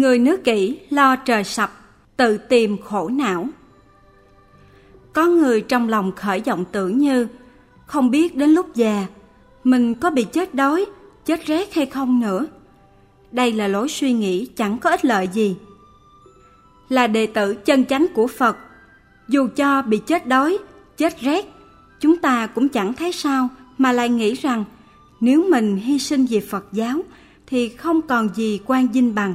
Người nữ kỷ lo trời sập, tự tìm khổ não. Có người trong lòng khởi vọng tưởng như không biết đến lúc già mình có bị chết đói, chết rét hay không nữa. Đây là lối suy nghĩ chẳng có ích lợi gì. Là đệ tử chân chánh của Phật, dù cho bị chết đói, chết rét, chúng ta cũng chẳng thấy sao, mà lại nghĩ rằng nếu mình hy sinh vì Phật giáo thì không còn gì quan vinh bằng.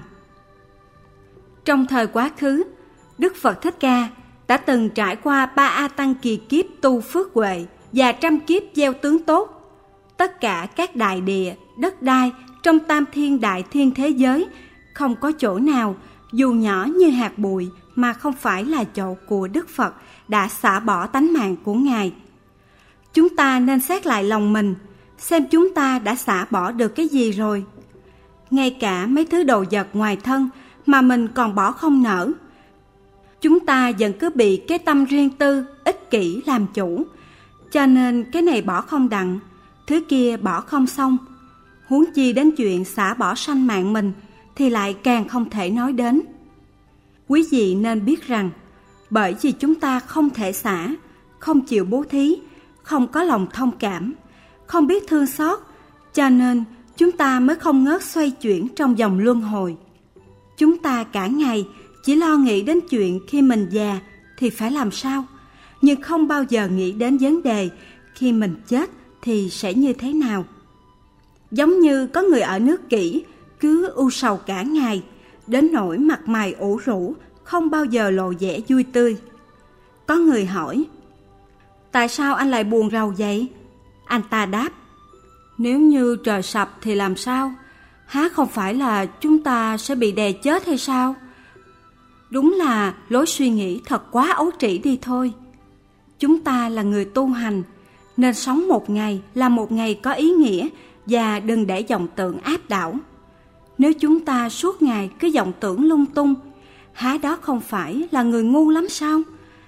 Trong thời quá khứ, Đức Phật Thích Ca đã từng trải qua 3 A Tăng kỳ kiếp tu phước huệ và 100 kiếp gieo tướng tốt. Tất cả các đại địa, đất đai trong tam thiên đại thiên thế giới, không có chỗ nào dù nhỏ như hạt bụi mà không phải là chỗ của Đức Phật đã xả bỏ tánh mạng của Ngài. Chúng ta nên xét lại lòng mình, xem chúng ta đã xả bỏ được cái gì rồi. Ngay cả mấy thứ đồ vật ngoài thân mà mình còn bỏ không nở. Chúng ta vẫn cứ bị cái tâm riêng tư, ích kỷ làm chủ, cho nên cái này bỏ không đặng, thứ kia bỏ không xong. Huống chi đến chuyện xả bỏ sanh mạng mình thì lại càng không thể nói đến. Quý vị nên biết rằng, bởi vì chúng ta không thể xả, không chịu bố thí, không có lòng thông cảm, không biết thương xót, cho nên chúng ta mới không ngớt xoay chuyển trong vòng luân hồi. Chúng ta cả ngày chỉ lo nghĩ đến chuyện khi mình già thì phải làm sao, nhưng không bao giờ nghĩ đến vấn đề khi mình chết thì sẽ như thế nào. Giống như có người ở nước Kỷ cứ ưu sầu cả ngày, đến nỗi mặt mày ủ rũ, không bao giờ lộ vẻ vui tươi. Có người hỏi, tại sao anh lại buồn rầu vậy? Anh ta đáp, nếu như trời sập thì làm sao? Há không phải là chúng ta sẽ bị đè chết hay sao? Đúng là lối suy nghĩ thật quá ấu trĩ đi thôi. Chúng ta là người tu hành, nên sống một ngày là một ngày có ý nghĩa, và đừng để vọng tưởng áp đảo. Nếu chúng ta suốt ngày cứ vọng tưởng lung tung, há đó không phải là người ngu lắm sao?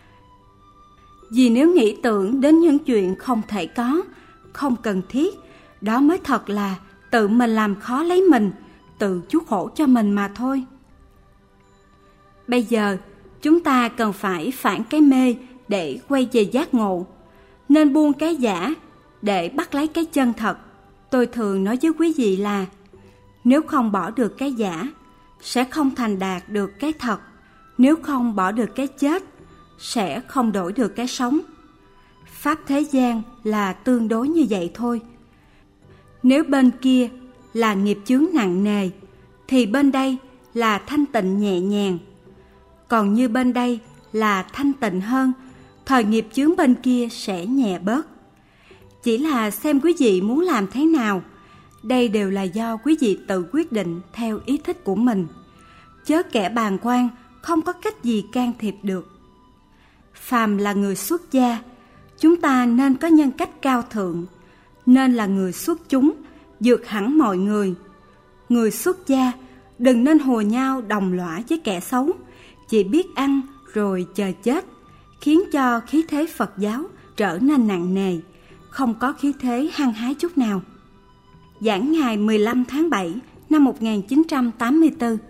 Vì nếu nghĩ tưởng đến những chuyện không thể có, không cần thiết, đó mới thật là tự mình làm khó lấy mình, tự chuốc khổ cho mình mà thôi. Bây giờ, chúng ta cần phải phản cái mê để quay về giác ngộ, nên buông cái giả để bắt lấy cái chân thật. Tôi thường nói với quý vị là, nếu không bỏ được cái giả, sẽ không thành đạt được cái thật. Nếu không bỏ được cái chết, sẽ không đổi được cái sống. Pháp thế gian là tương đối như vậy thôi. Nếu bên kia là nghiệp chướng nặng nề, thì bên đây là thanh tịnh nhẹ nhàng. Còn như bên đây là thanh tịnh hơn, thời nghiệp chướng bên kia sẽ nhẹ bớt. Chỉ là xem quý vị muốn làm thế nào. Đây đều là do quý vị tự quyết định theo ý thích của mình. Chớ kẻ bàng quan, không có cách gì can thiệp được. Phàm là người xuất gia, chúng ta nên có nhân cách cao thượng, nên là người xuất chúng, vượt hẳn mọi người. Người xuất gia đừng nên hùa nhau đồng lõa với kẻ xấu, chỉ biết ăn rồi chờ chết, khiến cho khí thế Phật giáo trở nên nặng nề, không có khí thế hăng hái chút nào. Giảng ngày 15 tháng 7 năm 1984.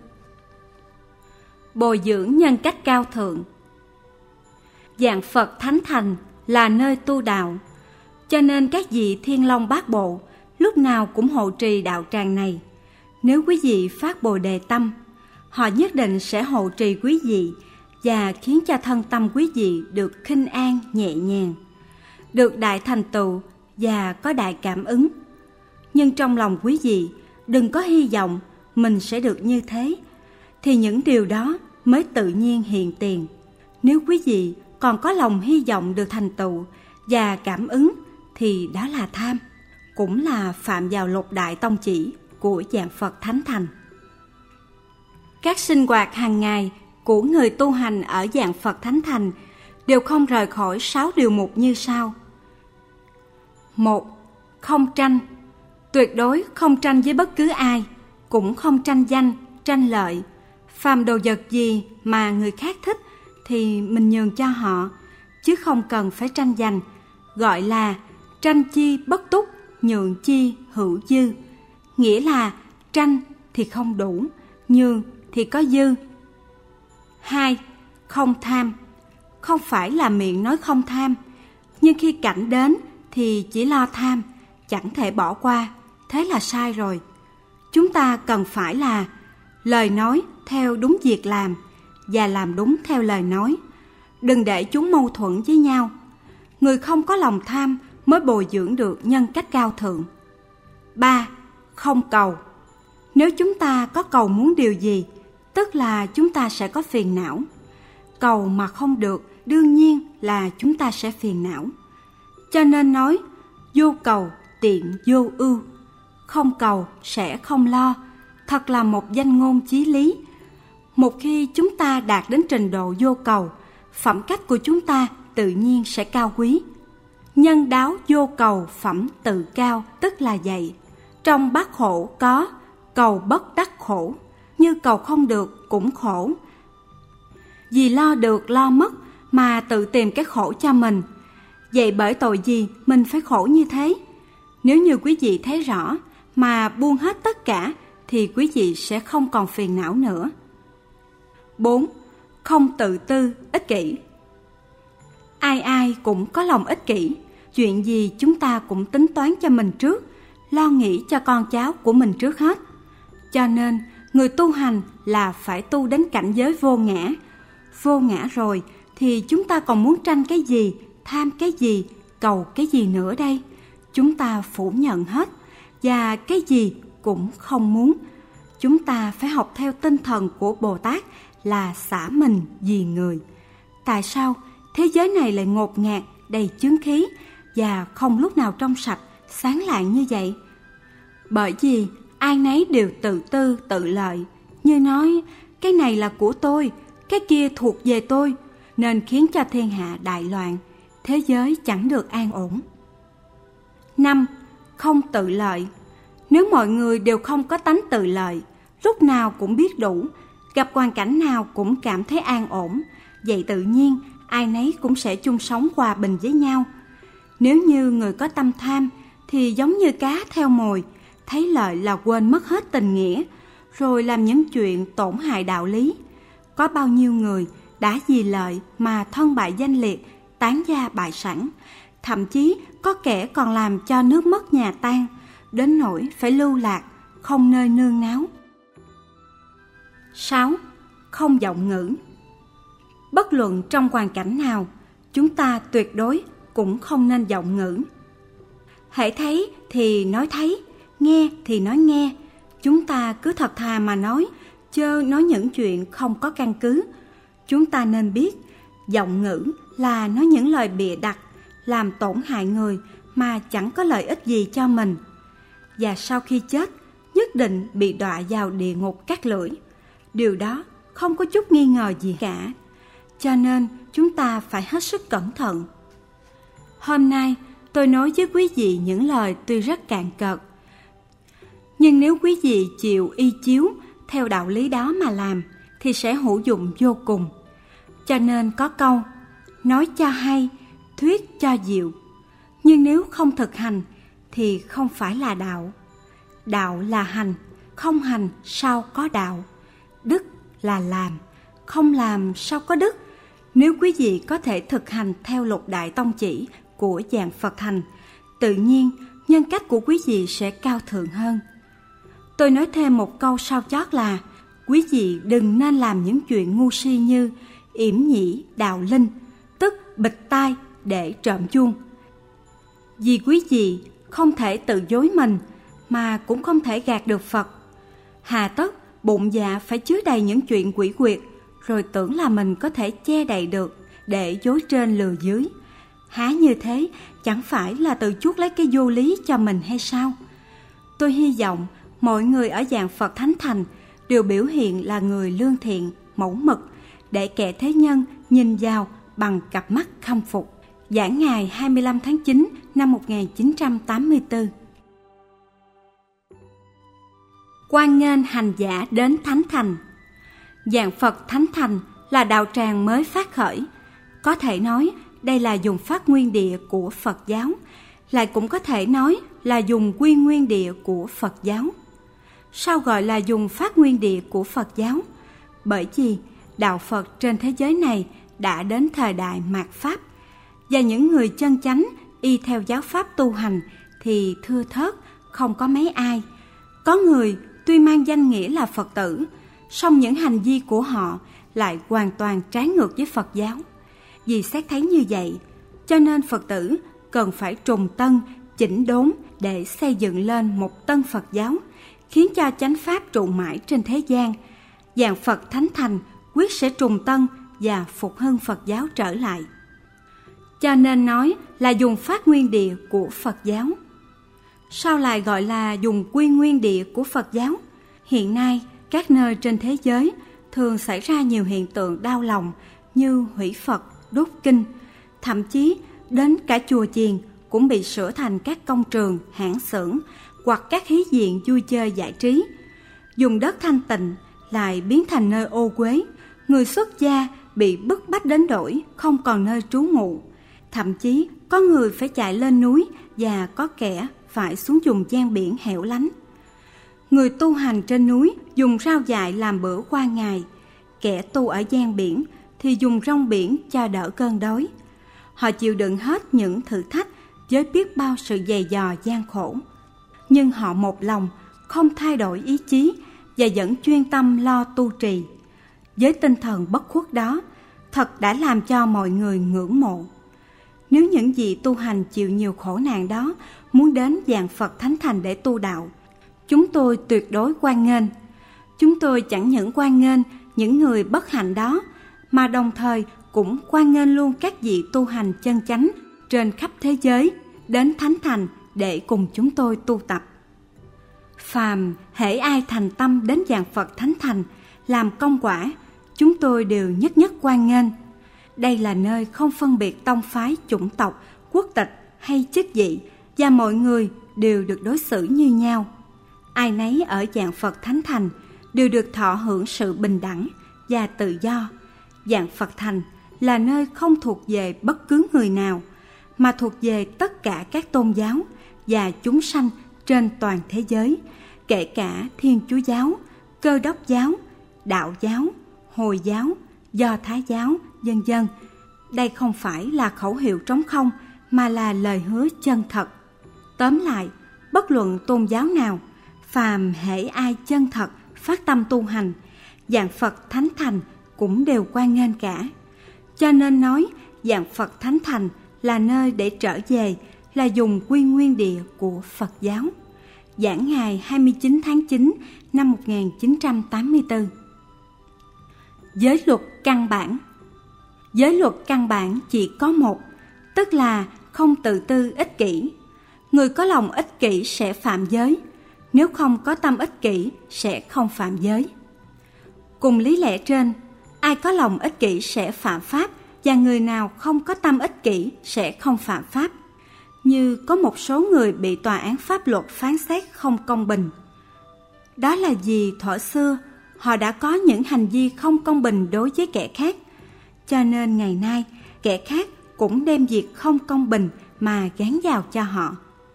Bồi dưỡng nhân cách cao thượng. Dạng Phật Thánh Thành là nơi tu đạo, cho nên các vị Thiên Long Bát Bộ lúc nào cũng hộ trì đạo tràng này. Nếu quý vị phát Bồ Đề tâm, họ nhất định sẽ hộ trì quý vị và khiến cho thân tâm quý vị được khinh an nhẹ nhàng, được đại thành tựu và có đại cảm ứng. Nhưng trong lòng quý vị đừng có hy vọng mình sẽ được như thế, thì những điều đó mới tự nhiên hiện tiền. Nếu quý vị còn có lòng hy vọng được thành tựu và cảm ứng thì đó là tham, cũng là phạm vào lục đại tông chỉ của dạng Phật Thánh Thành. Các sinh hoạt hàng ngày của người tu hành ở dạng Phật Thánh Thành đều không rời khỏi 6 điều mục như sau. 1. Không tranh. Tuyệt đối không tranh với bất cứ ai, cũng không tranh danh, tranh lợi. Phàm đồ vật gì mà người khác thích thì mình nhường cho họ, chứ không cần phải tranh giành. Gọi là tranh chi bất túc, nhượng chi hữu dư. Nghĩa là tranh thì không đủ, nhường thì có dư. 2. Không tham. Không phải là miệng nói không tham, nhưng khi cảnh đến thì chỉ lo tham, chẳng thể bỏ qua, thế là sai rồi. Chúng ta cần phải là lời nói theo đúng việc làm và làm đúng theo lời nói. Đừng để chúng mâu thuẫn với nhau. Người không có lòng tham mới bồi dưỡng được nhân cách cao thượng. 3. Không cầu. Nếu chúng ta có cầu muốn điều gì, tức là chúng ta sẽ có phiền não. Cầu mà không được, đương nhiên là chúng ta sẽ phiền não. Cho nên nói, vô cầu tiện vô ưu. Không cầu sẽ không lo, thật là một danh ngôn chí lý. Một khi chúng ta đạt đến trình độ vô cầu, phẩm cách của chúng ta tự nhiên sẽ cao quý. Nhân đáo vô cầu phẩm tự cao, tức là vậy. Trong bát khổ có cầu bất đắc khổ, như cầu không được cũng khổ. Vì lo được lo mất mà tự tìm cái khổ cho mình. Vậy bởi tội gì mình phải khổ như thế? Nếu như quý vị thấy rõ mà buông hết tất cả thì quý vị sẽ không còn phiền não nữa. 4. Không tự tư, ích kỷ. Ai ai cũng có lòng ích kỷ. Chuyện gì chúng ta cũng tính toán cho mình trước, lo nghĩ cho con cháu của mình trước hết. Cho nên người tu hành là phải tu đến cảnh giới vô ngã. Vô ngã rồi thì chúng ta còn muốn tranh cái gì, tham cái gì, cầu cái gì nữa đây? Chúng ta phủ nhận hết và cái gì cũng không muốn. Chúng ta phải học theo tinh thần của Bồ Tát là xả mình vì người. Tại sao thế giới này lại ngột ngạt, đầy chướng khí và không lúc nào trong sạch, sáng lạng như vậy? Bởi vì ai nấy đều tự tư, tự lợi, như nói cái này là của tôi, cái kia thuộc về tôi, nên khiến cho thiên hạ đại loạn, thế giới chẳng được an ổn. 5. Không tự lợi. Nếu mọi người đều không có tánh tự lợi, lúc nào cũng biết đủ, gặp hoàn cảnh nào cũng cảm thấy an ổn, vậy tự nhiên ai nấy cũng sẽ chung sống hòa bình với nhau. Nếu như người có tâm tham thì giống như cá theo mồi, thấy lợi là quên mất hết tình nghĩa, rồi làm những chuyện tổn hại đạo lý. Có bao nhiêu người đã vì lợi mà thân bại danh liệt, tán gia bại sản, thậm chí có kẻ còn làm cho nước mất nhà tan, đến nỗi phải lưu lạc, không nơi nương náu. 6. Không vọng ngữ. Bất luận trong hoàn cảnh nào, chúng ta tuyệt đối cũng không nên vọng ngữ. Hễ thấy thì nói thấy, nghe thì nói nghe. Chúng ta cứ thật thà mà nói, chớ nói những chuyện không có căn cứ. Chúng ta nên biết, vọng ngữ là nói những lời bịa đặt, làm tổn hại người mà chẳng có lợi ích gì cho mình. Và sau khi chết, nhất định bị đọa vào địa ngục cát lưỡi. Điều đó không có chút nghi ngờ gì cả. Cho nên chúng ta phải hết sức cẩn thận. Hôm nay tôi nói với quý vị những lời tuy rất cạn cợt, nhưng nếu quý vị chịu y chiếu theo đạo lý đó mà làm thì sẽ hữu dụng vô cùng. Cho nên có câu nói cho hay, thuyết cho diệu. Nhưng nếu không thực hành thì không phải là đạo. Đạo là hành, không hành sao có đạo. Đức là làm, không làm sao có đức. Nếu quý vị có thể thực hành theo lục đại tông chỉ của dạng Phật thành, tự nhiên nhân cách của quý vị sẽ cao thượng hơn. Tôi nói thêm một câu sau chót là quý vị đừng nên làm những chuyện ngu si như yểm nhĩ đào linh, tức bịt tai để trộm chuông. Vì quý vị không thể tự dối mình mà cũng không thể gạt được Phật. Hà tất bụng dạ phải chứa đầy những chuyện quỷ quyệt, rồi tưởng là mình có thể che đậy được để dối trên lừa dưới. Há như thế chẳng phải là tự chuốc lấy cái vô lý cho mình hay sao? Tôi hy vọng mọi người ở dạng Phật Thánh Thành đều biểu hiện là người lương thiện, mẫu mực, để kẻ thế nhân nhìn vào bằng cặp mắt khâm phục. Giảng ngày 25 tháng 9 năm 1984. Hoan nghênh hành giả đến Thánh Thành. Dạng Phật Thánh Thành là đạo tràng mới phát khởi. Có thể nói đây là vùng phát nguyên địa của Phật giáo, lại cũng có thể nói là vùng quy nguyên địa của Phật giáo. Sao gọi là vùng phát nguyên địa của Phật giáo? Bởi vì đạo Phật trên thế giới này đã đến thời đại mạt Pháp, và những người chân chánh y theo giáo pháp tu hành thì thưa thớt, không có mấy ai. Có người tuy mang danh nghĩa là Phật tử, song những hành vi của họ lại hoàn toàn trái ngược với Phật giáo. Vì xét thấy như vậy, cho nên Phật tử cần phải trùng tân, chỉnh đốn để xây dựng lên một tân Phật giáo, khiến cho chánh pháp trụ mãi trên thế gian. Dạng Phật Thánh Thành quyết sẽ trùng tân và phục hưng Phật giáo trở lại. Cho nên nói là dùng phát nguyên địa của Phật giáo. Sao lại gọi là dùng quy nguyên địa của Phật giáo? Hiện nay, các nơi trên thế giới thường xảy ra nhiều hiện tượng đau lòng như hủy Phật, đốt kinh, thậm chí đến cả chùa chiền cũng bị sửa thành các công trường, hãng xưởng hoặc các hí viện vui chơi giải trí. Dùng đất thanh tịnh lại biến thành nơi ô uế, người xuất gia bị bức bách đến đổi không còn nơi trú ngụ. Thậm chí có người phải chạy lên núi và có kẻ phải xuống vùng gian biển hẻo lánh. Người tu hành trên núi dùng rau dại làm bữa qua ngày, kẻ tu ở gian biển thì dùng rong biển cho đỡ cơn đói. Họ chịu đựng hết những thử thách với biết bao sự dày dò gian khổ. Nhưng họ một lòng, không thay đổi ý chí và vẫn chuyên tâm lo tu trì. Với tinh thần bất khuất đó, thật đã làm cho mọi người ngưỡng mộ. Nếu những vị tu hành chịu nhiều khổ nạn đó muốn đến dạng Phật Thánh Thành để tu đạo, chúng tôi tuyệt đối hoan nghênh. Chúng tôi chẳng những hoan nghênh những người bất hạnh đó, mà đồng thời cũng hoan nghênh luôn các vị tu hành chân chánh trên khắp thế giới đến Thánh Thành để cùng chúng tôi tu tập. Phàm hễ ai thành tâm đến dạng Phật Thánh Thành làm công quả, chúng tôi đều nhất nhất hoan nghênh. Đây là nơi không phân biệt tông phái, chủng tộc, quốc tịch hay chức vị, và mọi người đều được đối xử như nhau. Ai nấy ở dạng Phật Thánh Thành đều được thọ hưởng sự bình đẳng và tự do. Dạng Phật Thành là nơi không thuộc về bất cứ người nào, mà thuộc về tất cả các tôn giáo và chúng sanh trên toàn thế giới, kể cả Thiên Chúa giáo, Cơ Đốc giáo, Đạo giáo, Hồi giáo, Do Thái giáo, vân vân. Đây không phải là khẩu hiệu trống không, mà là lời hứa chân thật. Tóm lại, bất luận tôn giáo nào, phàm hễ ai chân thật phát tâm tu hành, dạng Phật Thánh Thành cũng đều hoan nghênh cả. Cho nên nói dạng Phật Thánh Thành là nơi để trở về, là dùng quy nguyên địa của Phật giáo. Giảng ngày 29 tháng 9 năm 1984. Giới luật căn bản. Giới luật căn bản chỉ có một, tức là không tự tư ích kỷ. Người có lòng ích kỷ sẽ phạm giới, nếu không có tâm ích kỷ sẽ không phạm giới. Cùng lý lẽ trên, ai có lòng ích kỷ sẽ phạm pháp, và người nào không có tâm ích kỷ sẽ không phạm pháp. Như có một số người bị tòa án pháp luật phán xét không công bình. Đó là vì thuở xưa họ đã có những hành vi không công bình đối với kẻ khác, cho nên ngày nay kẻ khác cũng đem việc không công bình mà gán vào cho họ.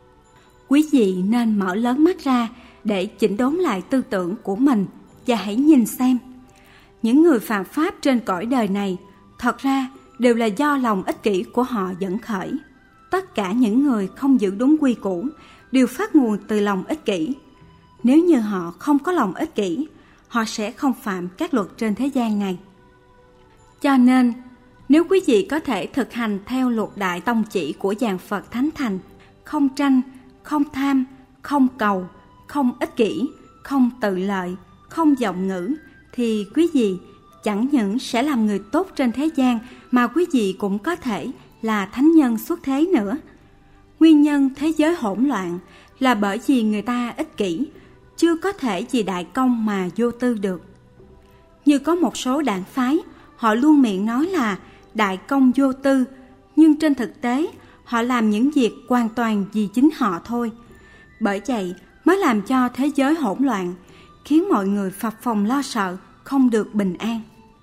Quý vị nên mở lớn mắt ra để chỉnh đốn lại tư tưởng của mình, và hãy nhìn xem, những người phạm pháp trên cõi đời này thật ra đều là do lòng ích kỷ của họ dẫn khởi. Tất cả những người không giữ đúng quy củ đều phát nguồn từ lòng ích kỷ. Nếu như họ không có lòng ích kỷ, họ sẽ không phạm các luật trên thế gian này. Cho nên, nếu quý vị có thể thực hành theo luật đại tông chỉ của dạng Phật Thánh Thành, không tranh, không tham, không cầu, không ích kỷ, không tự lợi, không vọng ngữ, thì quý vị chẳng những sẽ làm người tốt trên thế gian, mà quý vị cũng có thể là thánh nhân xuất thế nữa. Nguyên nhân thế giới hỗn loạn là bởi vì người ta ích kỷ, chưa có thể vì đại công mà vô tư được. Như có một số đảng phái, họ luôn miệng nói là đại công vô tư, nhưng trên thực tế họ làm những việc hoàn toàn vì chính họ thôi. Bởi vậy mới làm cho thế giới hỗn loạn, khiến mọi người phập phồng lo sợ, không được bình an.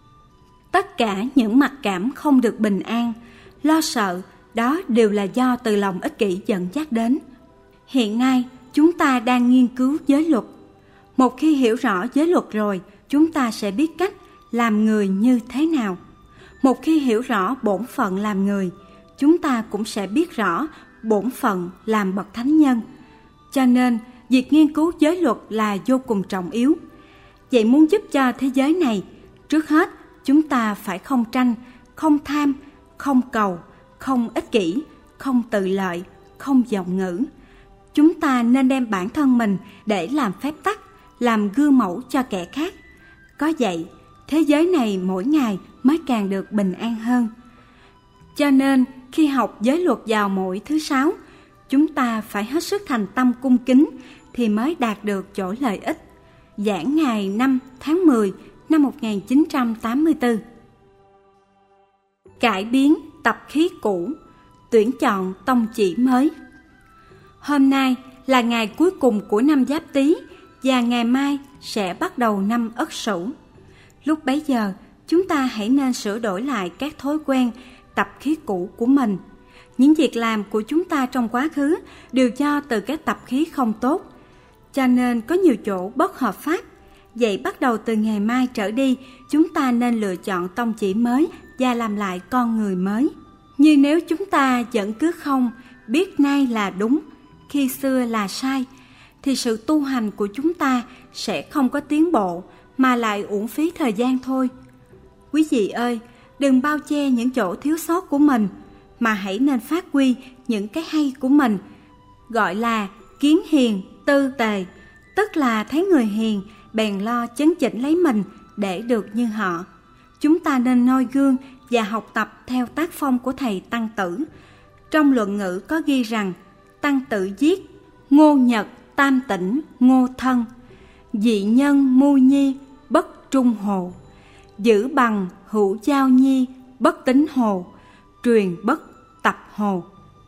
Tất cả những mặc cảm không được bình an, lo sợ, đó đều là do từ lòng ích kỷ dẫn dắt đến. Hiện nay chúng ta đang nghiên cứu giới luật. Một khi hiểu rõ giới luật rồi, chúng ta sẽ biết cách làm người như thế nào. Một khi hiểu rõ bổn phận làm người, chúng ta cũng sẽ biết rõ bổn phận làm bậc thánh nhân. Cho nên, việc nghiên cứu giới luật là vô cùng trọng yếu. Vậy muốn giúp cho thế giới này, trước hết chúng ta phải không tranh, không tham, không cầu, không ích kỷ, không tự lợi, không vọng ngữ. Chúng ta nên đem bản thân mình để làm phép tắc, làm gương mẫu cho kẻ khác. Có vậy, thế giới này mỗi ngày mới càng được bình an hơn. Cho nên, khi học giới luật vào mỗi thứ 6, chúng ta phải hết sức thành tâm cung kính thì mới đạt được chỗ lợi ích. Giảng ngày 5 tháng 10 năm 1984. Cải biến tập khí cũ, tuyển chọn tông chỉ mới. Hôm nay là ngày cuối cùng của năm Giáp Tý và ngày mai sẽ bắt đầu năm Ất Sửu. Lúc bấy giờ, chúng ta hãy nên sửa đổi lại các thói quen, tập khí cũ của mình. Những việc làm của chúng ta trong quá khứ đều do từ các tập khí không tốt, cho nên có nhiều chỗ bất hợp pháp. Vậy bắt đầu từ ngày mai trở đi, chúng ta nên lựa chọn tông chỉ mới và làm lại con người mới. Như nếu chúng ta vẫn cứ không biết nay là đúng, khi xưa là sai, thì sự tu hành của chúng ta sẽ không có tiến bộ, mà lại uổng phí thời gian thôi. Quý vị ơi, đừng bao che những chỗ thiếu sót của mình, mà hãy nên phát huy những cái hay của mình. Gọi là kiến hiền tư tề, tức là thấy người hiền bèn lo chấn chỉnh lấy mình để được như họ. Chúng ta nên noi gương và học tập theo tác phong của thầy Tăng Tử. Trong luận ngữ có ghi rằng Tăng Tử viết: Ngô Nhật tam tỉnh ngô thân, dị nhân mu nhi bất trung hồ, giữ bằng hữu giao nhi bất tính hồ, truyền bất tập hồ.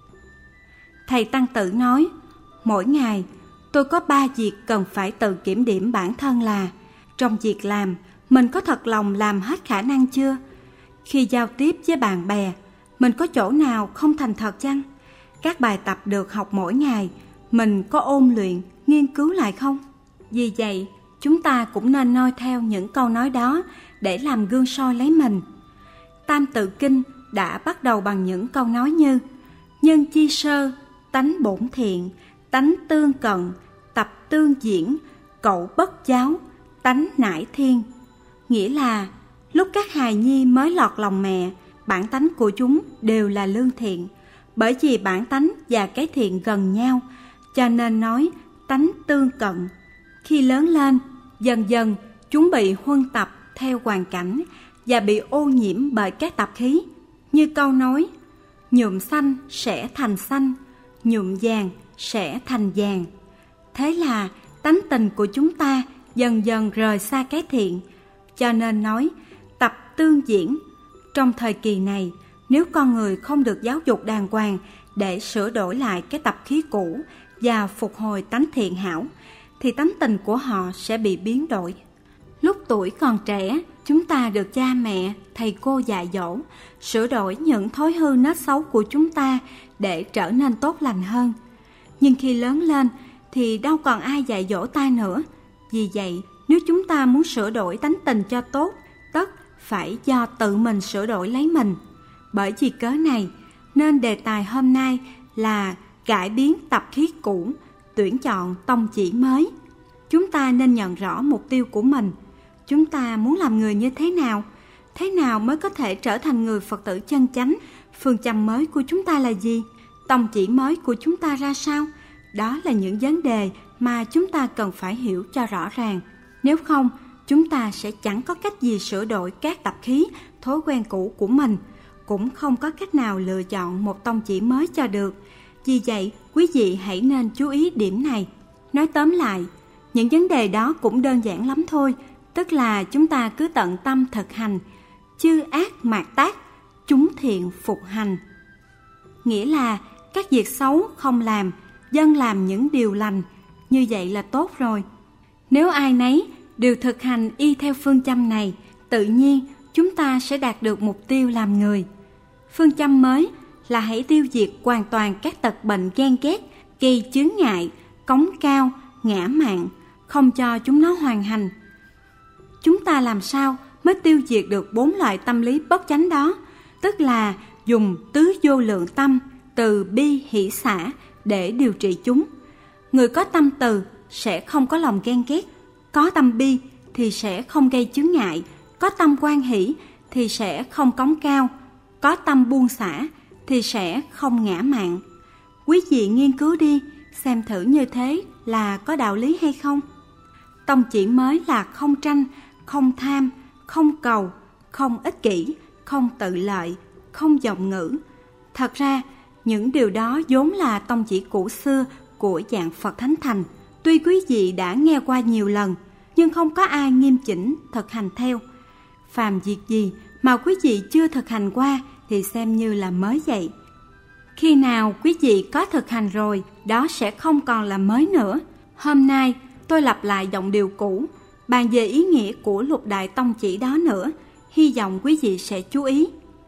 Thầy Tăng Tử nói, mỗi ngày tôi có 3 việc cần phải tự kiểm điểm bản thân là: trong việc làm, mình có thật lòng làm hết khả năng chưa? Khi giao tiếp với bạn bè, mình có chỗ nào không thành thật chăng? Các bài tập được học mỗi ngày, mình có ôn luyện, nghiên cứu lại không? Vì vậy, chúng ta cũng nên noi theo những câu nói đó để làm gương soi lấy mình. Tam Tự Kinh đã bắt đầu bằng những câu nói như: nhân chi sơ, tánh bổn thiện, tánh tương cận, tập tương diễn, cậu bất giáo, tánh nải thiên. Nghĩa là lúc các hài nhi mới lọt lòng mẹ, bản tánh của chúng đều là lương thiện. Bởi vì bản tánh và cái thiện gần nhau, cho nên nói tánh tương cận. Khi lớn lên, dần dần chúng bị huân tập theo hoàn cảnh và bị ô nhiễm bởi các tập khí. Như câu nói: nhuộm xanh sẽ thành xanh, nhuộm vàng sẽ thành vàng. Thế là tánh tình của chúng ta dần dần rời xa cái thiện. Cho nên nói tập tương diễn. Trong thời kỳ này, nếu con người không được giáo dục đàng hoàng để sửa đổi lại cái tập khí cũ và phục hồi tánh thiện hảo, thì tánh tình của họ sẽ bị biến đổi. Lúc tuổi còn trẻ, chúng ta được cha mẹ, thầy cô dạy dỗ, sửa đổi những thói hư nết xấu của chúng ta để trở nên tốt lành hơn. Nhưng khi lớn lên thì đâu còn ai dạy dỗ ta nữa. Vì vậy, nếu chúng ta muốn sửa đổi tánh tình cho tốt, tất phải do tự mình sửa đổi lấy mình. Bởi vì cớ này, nên đề tài hôm nay là cải biến tập khí cũ, tuyển chọn tông chỉ mới. Chúng ta nên nhận rõ mục tiêu của mình. Chúng ta muốn làm người như thế nào? Thế nào mới có thể trở thành người Phật tử chân chánh? Phương châm mới của chúng ta là gì? Tông chỉ mới của chúng ta ra sao? Đó là những vấn đề mà chúng ta cần phải hiểu cho rõ ràng. Nếu không, chúng ta sẽ chẳng có cách gì sửa đổi các tập khí, thói quen cũ của mình, cũng không có cách nào lựa chọn một tông chỉ mới cho được. Vì vậy, quý vị hãy nên chú ý điểm này. Nói tóm lại, những vấn đề đó cũng đơn giản lắm thôi, tức là chúng ta cứ tận tâm thực hành, chư ác mạt tác, chúng thiện phục hành. Nghĩa là các việc xấu không làm, dân làm những điều lành, như vậy là tốt rồi. Nếu ai nấy đều thực hành y theo phương châm này, tự nhiên chúng ta sẽ đạt được mục tiêu làm người. Phương châm mới là hãy tiêu diệt hoàn toàn các tật bệnh ghen ghét, gây chướng ngại, cống cao, ngã mạn, không cho chúng nó hoàn hành. Chúng ta làm sao mới tiêu diệt được 4 loại tâm lý bất chánh đó, tức là dùng tứ vô lượng tâm, từ bi hỷ xả để điều trị chúng. Người có tâm từ sẽ không có lòng ghen ghét, có tâm bi thì sẽ không gây chướng ngại, có tâm hoan hỷ thì sẽ không cống cao, có tâm buông xả thì sẽ không ngã mạn. Quý vị nghiên cứu đi, xem thử như thế là có đạo lý hay không. Tông chỉ mới là không tranh, không tham, không cầu, không ích kỷ, không tự lợi, không vọng ngữ. Thật ra, những điều đó vốn là tông chỉ cũ xưa của dạng Phật Thánh Thành. Tuy quý vị đã nghe qua nhiều lần, nhưng không có ai nghiêm chỉnh thực hành theo. Phàm việc gì mà quý vị chưa thực hành qua thì xem như là mới vậy. Khi nào quý vị có thực hành rồi, đó sẽ không còn là mới nữa. Hôm nay tôi lặp lại giọng điệu cũ, bàn về ý nghĩa của lục đại tông chỉ đó nữa, hy vọng quý vị sẽ chú ý.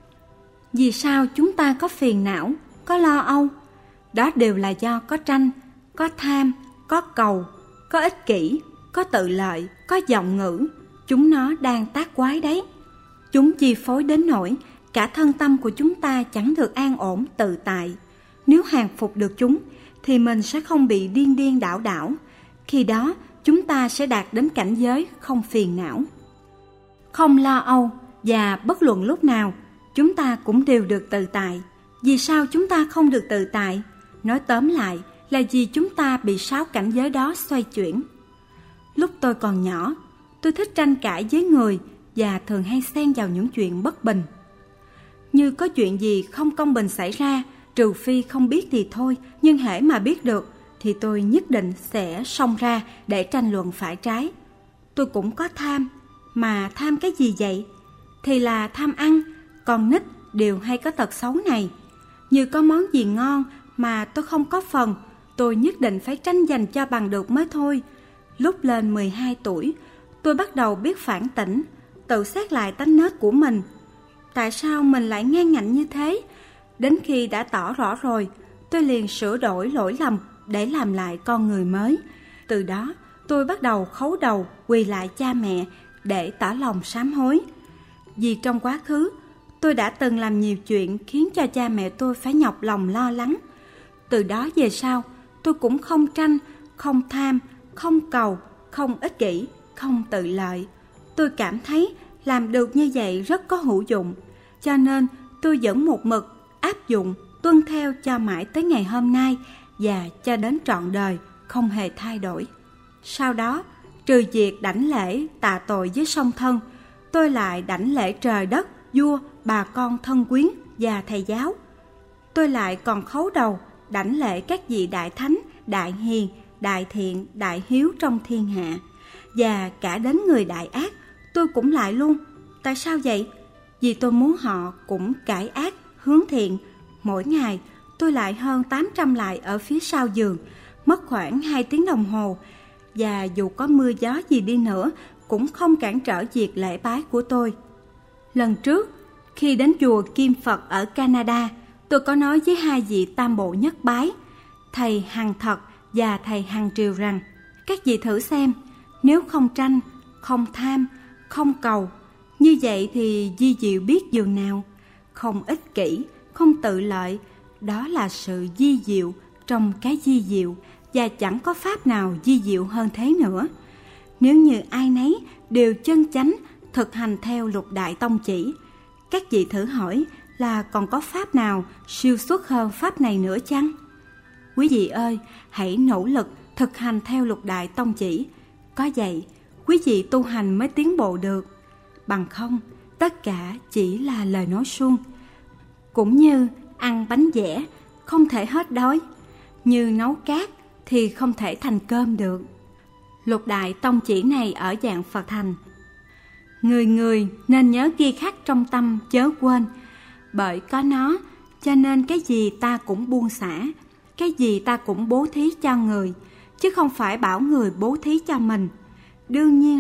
Vì sao chúng ta có phiền não, có lo âu? Đó đều là do có tranh, có tham, có cầu, có ích kỷ, có tự lợi, có vọng ngữ. Chúng nó đang tác quái đấy. Chúng chi phối đến nỗi cả thân tâm của chúng ta chẳng được an ổn tự tại. Nếu hàng phục được chúng thì mình sẽ không bị điên điên đảo đảo. Khi đó chúng ta sẽ đạt đến cảnh giới không phiền não, không lo âu, và bất luận lúc nào chúng ta cũng đều được tự tại. Vì sao chúng ta không được tự tại? Nói tóm lại là vì chúng ta bị 6 cảnh giới đó xoay chuyển. Lúc tôi còn nhỏ, tôi thích tranh cãi với người và thường hay xen vào những chuyện bất bình. Như có chuyện gì không công bình xảy ra, trừ phi không biết thì thôi, nhưng hễ mà biết được thì tôi nhất định sẽ xông ra để tranh luận phải trái. Tôi cũng có tham, mà tham cái gì vậy? Thì là tham ăn, con nít đều hay có tật xấu này. Như có món gì ngon mà tôi không có phần, tôi nhất định phải tranh giành cho bằng được mới thôi. Lúc lên 12 tuổi, tôi bắt đầu biết phản tỉnh, tự xét lại tánh nết của mình. Tại sao mình lại ngang ngạnh như thế? Đến khi đã tỏ rõ rồi, tôi liền sửa đổi lỗi lầm để làm lại con người mới. Từ đó, tôi bắt đầu khấu đầu quỳ lại cha mẹ để tỏ lòng sám hối. Vì trong quá khứ, tôi đã từng làm nhiều chuyện khiến cho cha mẹ tôi phải nhọc lòng lo lắng. Từ đó về sau, tôi cũng không tranh, không tham, không cầu, không ích kỷ, không tự lợi. Tôi cảm thấy làm được như vậy rất có hữu dụng, cho nên tôi vẫn một mực áp dụng, tuân theo cho mãi tới ngày hôm nay và cho đến trọn đời, không hề thay đổi. Sau đó, trừ việc đảnh lễ tạ tội với song thân, tôi lại đảnh lễ trời đất, vua, bà con thân quyến và thầy giáo. Tôi lại còn khấu đầu đảnh lễ các vị đại thánh, đại hiền, đại thiện, đại hiếu trong thiên hạ. Và cả đến người đại ác tôi cũng lại luôn. Tại sao vậy? Vì tôi muốn họ cũng cải ác, hướng thiện. Mỗi ngày tôi lại hơn 800 lại ở phía sau giường, mất khoảng 2 tiếng đồng hồ. Và dù có mưa gió gì đi nữa cũng không cản trở việc lễ bái của tôi. Lần trước, khi đến chùa Kim Phật ở Canada, tôi có nói với 2 vị tam bộ nhất bái, thầy Hằng Thật và thầy Hằng Triều rằng: các vị thử xem, nếu không tranh, không tham, không cầu, như vậy thì di diệu biết dường nào. Không ích kỷ, không tự lợi, đó là sự di diệu trong cái di diệu, và chẳng có pháp nào di diệu hơn thế nữa. Nếu như ai nấy đều chân chánh thực hành theo lục đại tông chỉ, các vị thử hỏi là còn có pháp nào siêu xuất hơn pháp này nữa chăng? Quý vị ơi, hãy nỗ lực thực hành theo lục đại tông chỉ. Có vậy, quý vị tu hành mới tiến bộ được. Bằng không, tất cả chỉ là lời nói suông. Cũng như ăn bánh dẻ, không thể hết đói. Như nấu cát thì không thể thành cơm được. Lục đại tông chỉ này ở dạng Phật thành, người người nên nhớ ghi khắc trong tâm chớ quên. Bởi có nó, cho nên cái gì ta cũng buông xả, cái gì ta cũng bố thí cho người, chứ không phải bảo người bố thí cho mình. Đương nhiên